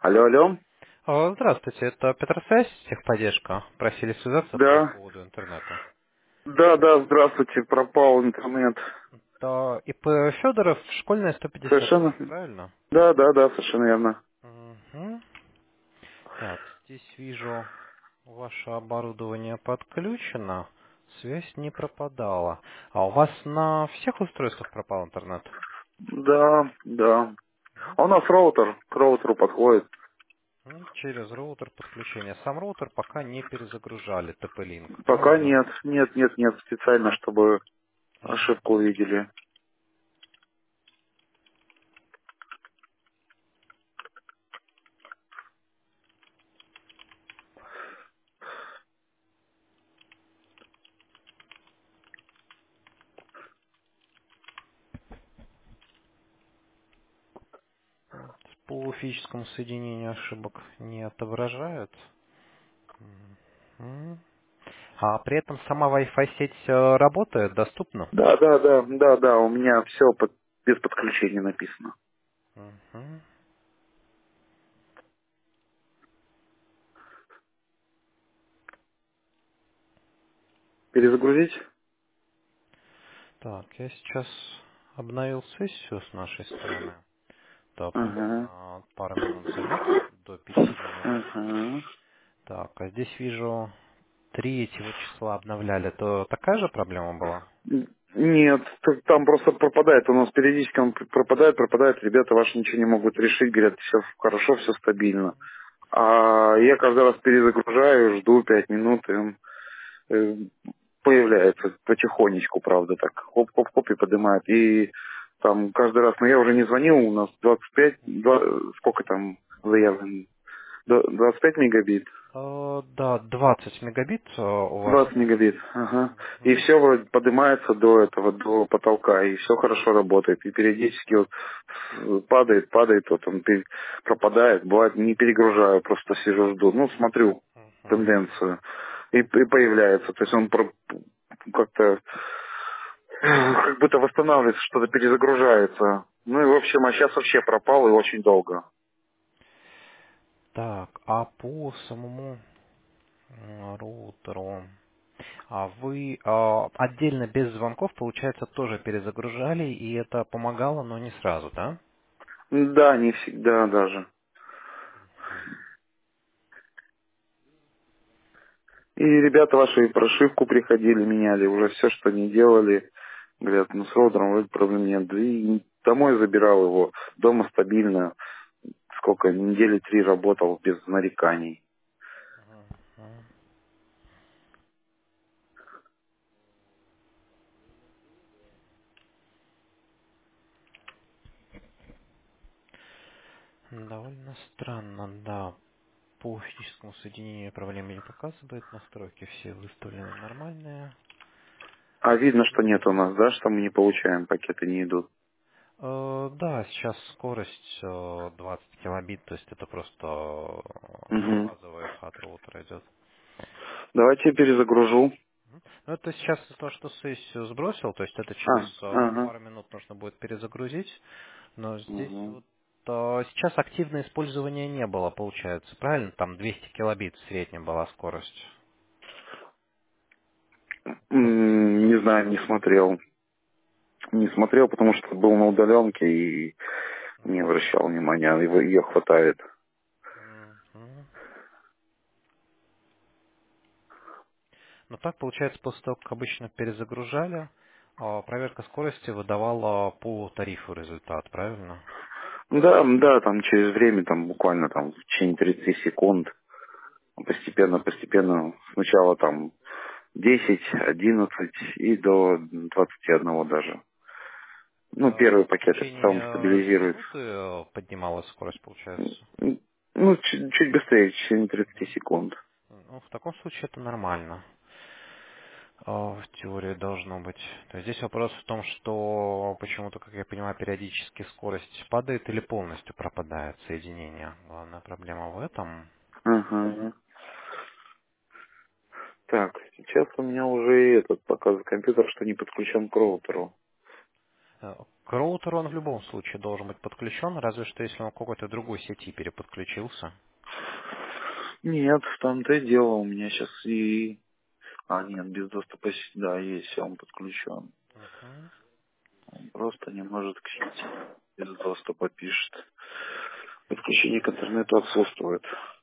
Алло, алло. Здравствуйте, это Петросвязь, техподдержка. Просили связаться по Да. поводу интернета. Да, да, здравствуйте, пропал интернет. То ИП Федоров, школьная Совершенно. 158, правильно? Да, да, да, совершенно верно. Мгм. Так, здесь вижу, ваше оборудование подключено, связь не пропадала. А у вас на всех устройствах пропал интернет? Да, да. А у нас роутер, к роутеру подходит. Через роутер подключения. Сам роутер пока не перезагружали, TP-Link, Пока правильно? нет, нет, нет, нет, специально, чтобы ошибку Мгм. увидели. По физическому соединению ошибок не отображают. Мгм. А при этом сама Wi-Fi сеть работает, доступна? Да, да, да, да, да, у меня все без подключения написано. Мгм. Перезагрузить? Так, я сейчас обновил сессию с нашей стороны. Да, Ага, примерно пару минут займет, до 5 минут. ага. Так, а здесь вижу 3 числа обновляли. То такая же проблема была? Нет, там просто пропадает. У нас периодически он пропадает. Ребята ваши ничего не могут решить. Говорят, все хорошо, все стабильно. А я каждый раз перезагружаю, жду 5 минут, и он э, появляется потихонечку, правда, так. Хоп-хоп-хоп и поднимает. И там каждый раз, но я уже не звонил, у нас 25, сколько там заявлено? 25 мегабит. Да, 20 мегабит у вас. 20 мегабит, ага. И Мгм. все вроде поднимается до этого, до потолка, и все хорошо работает. И периодически вот падает, вот он пропадает. Бывает, не перегружаю, просто сижу, жду. Ну, смотрю Мгм. тенденцию. И появляется. То есть он как-то как будто восстанавливается, что-то перезагружается. Ну и в общем, а сейчас вообще пропал и очень долго. Так, а по самому роутеру, вы отдельно без звонков, получается, тоже перезагружали, и это помогало, но не сразу, да? Да, не всегда даже. И ребята ваши и прошивку приходили, меняли, уже все, что не делали. Говорят, ну с роутером вроде проблем нет. Да и домой забирал его, дома стабильно. Сколько, недели 3 работал без нареканий. Довольно странно, да. По физическому соединению проблемы не показывает, настройки все выставлены нормальные. А видно, что нет у нас, да, что мы не получаем, пакеты не идут. Да, сейчас скорость 20 килобит, то есть это просто Угу. базовый от роутера идет. Давайте я перезагружу. Ну, это сейчас то, что сессию сбросил, то есть это через Ага. пару минут нужно будет перезагрузить, но здесь Угу. вот сейчас активное использование не было, получается, правильно? Там 200 килобит в среднем была скорость. Не знаю, не смотрел. Не смотрел, потому что был на удаленке и не обращал внимания. Ее хватает. Мгм. Ну так, получается, после того, как обычно перезагружали, проверка скорости выдавала по тарифу результат, правильно? Да, да, там через время, там буквально там в течение 30 секунд, постепенно, постепенно, сначала там 10, 11 и до 21 даже. Ну, первые В пакеты, потом течение стабилизируется. минуты поднималась скорость, получается? Ну, чуть быстрее, в течение 30 секунд. Ну, в таком случае это нормально. В теории должно быть. То есть здесь вопрос в том, что почему-то, как я понимаю, периодически скорость падает или полностью пропадает соединение. Главная проблема в этом. Ага. Так, сейчас у меня уже и этот показывает компьютер, что не подключен к роутеру. К роутеру он в любом случае должен быть подключен, разве что если он к какой-то другой сети переподключился. Нет, в том-то и дело. У меня сейчас и... А, нет, без доступа, да, есть, он подключен. Мгм. Он просто не может к сети. Без доступа пишет. Подключение к интернету отсутствует.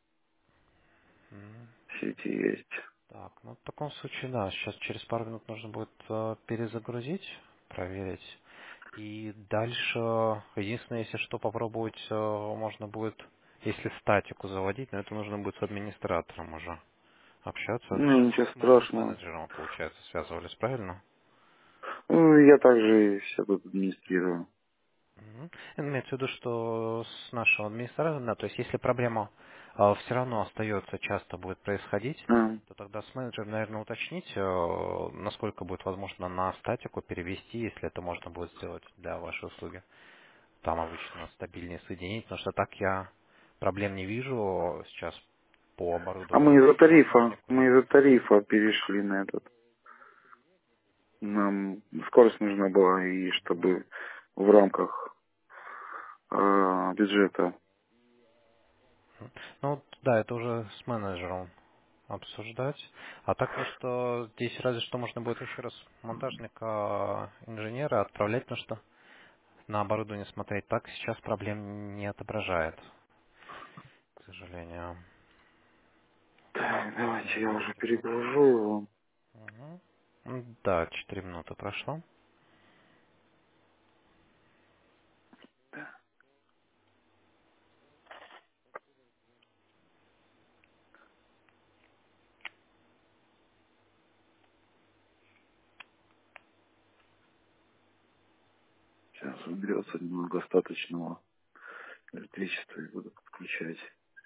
М. В сети есть. Так, ну в таком случае, да, сейчас через пару минут нужно будет перезагрузить, проверить. И дальше, единственное, если что, попробовать можно будет, если статику заводить, но это нужно будет с администратором уже общаться. Ну, ничего Мы же с страшного. менеджером, получается, связывались, правильно? Ну, я также все тут администрирую. Мгм. Имеется в виду, что с нашего администратора, да, то есть если проблема все равно остается, часто будет происходить, А, то тогда с менеджером, наверное, уточнить, насколько будет возможно на статику перевести, если это можно будет сделать для вашей услуги. Там обычно стабильнее соединить, потому что так я проблем не вижу сейчас по а мы оборудованию из-за по тарифа, монтажнику мы нет. из-за тарифа перешли на этот. Нам скорость нужна была, и Мгм. чтобы в рамках бюджета. Ну вот, да, это уже с менеджером обсуждать. А так то, что здесь разве что можно будет еще раз монтажника инженера отправлять, потому что на оборудование смотреть так сейчас проблем не отображает, к сожалению. Так, давайте я уже Диагностику. перегружу его. Мгм. Да, 4 минуты прошло. Сейчас уберется немного остаточного электричества и буду подключать.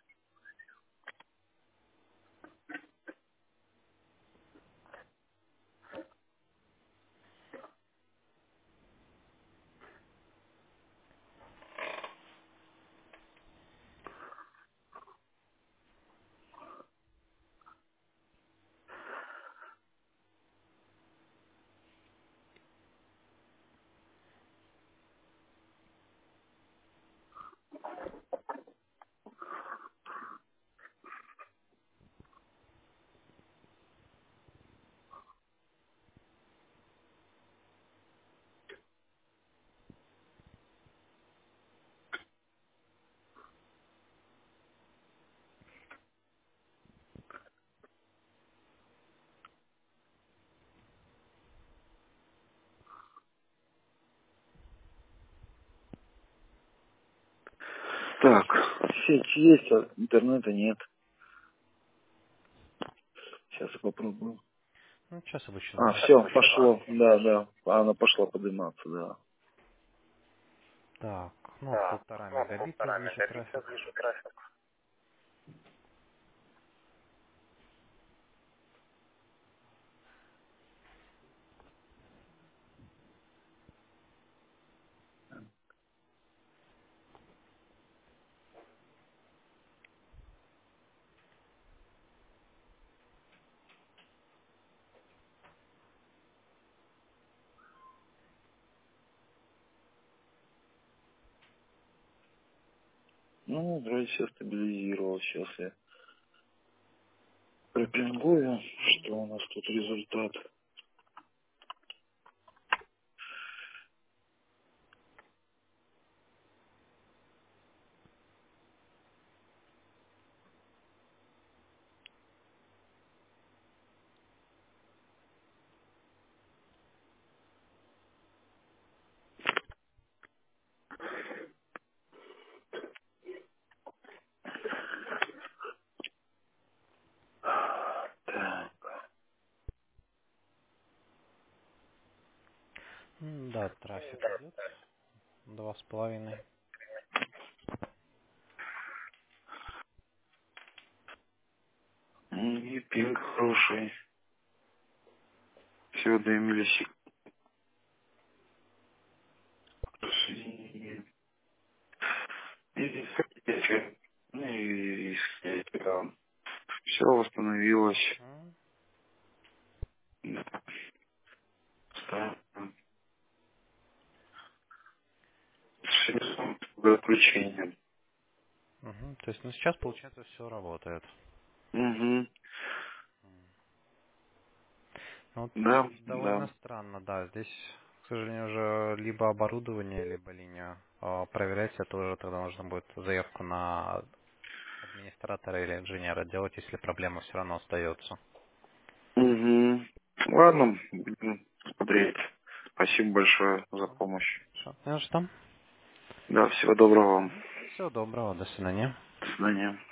Так, сеть есть, а интернета нет. Сейчас я попробую. Ну, сейчас обычно А, бывает. все, пошло. Да, да. Она пошла подниматься, да. Так, ну, 1,5 мегабита вижу трафик. Ну, вроде все стабилизировал. Сейчас я пропингую, что у нас тут результат. Так, Да, трафик идет. 2,5. и пинг хороший. Всего 2 миллисекунды. И все восстановилось. Да. сегодня отключение. То есть, ну, сейчас, получается, все работает. Угу. Ну, вот Да, довольно да. странно, да. Здесь, к сожалению, уже либо оборудование, либо линию проверять. Это уже тогда нужно будет заявку на администратора или инженера делать, если проблема все равно остается. Угу. Ладно, будем смотреть. Спасибо большое за помощь. Хорошо. Ну что? Да, всего доброго вам. Всего доброго, до свидания. До свидания.